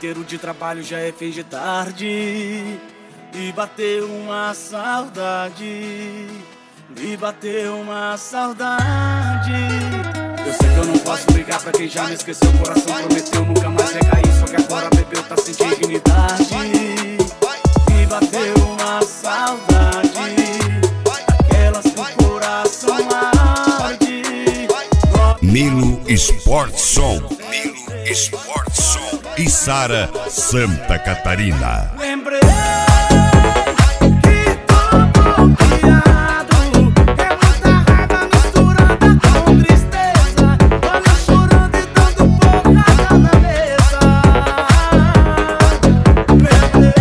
inteiro de trabalho, já é fim de tarde. E bateu uma saudade, me bateu uma saudade. Eu sei que eu não posso ligar pra quem já me esqueceu. O coração prometeu nunca mais recair, só que agora bebeu, tá sem dignidade. Me bateu uma saudade, aquelas que o coração arde. Nilo Sport Som, Nilo Sport Som e Sara Santa Catarina. Lembrei que tô bloqueado, é muita raiva misturada com tristeza. Olha chorando e dando porrada na mesa. Lembrei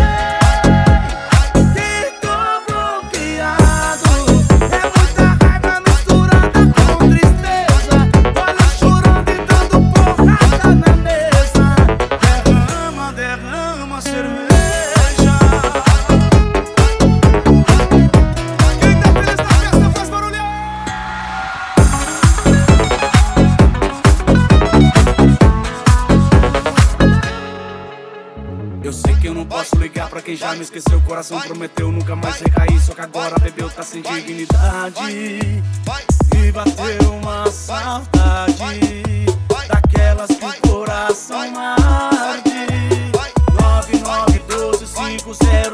que tô bloqueado, é muita raiva misturada com tristeza. Olha chorando e dando porrada na mesa. Derrama, derrama cerveja. Quem tá feliz na festa faz barulho. Eu sei que eu não posso ligar pra quem já me esqueceu. O coração prometeu nunca mais recair, só que agora bebeu, tá sem dignidade. Me bateu uma saudade, daquelas que o coração arde. 991250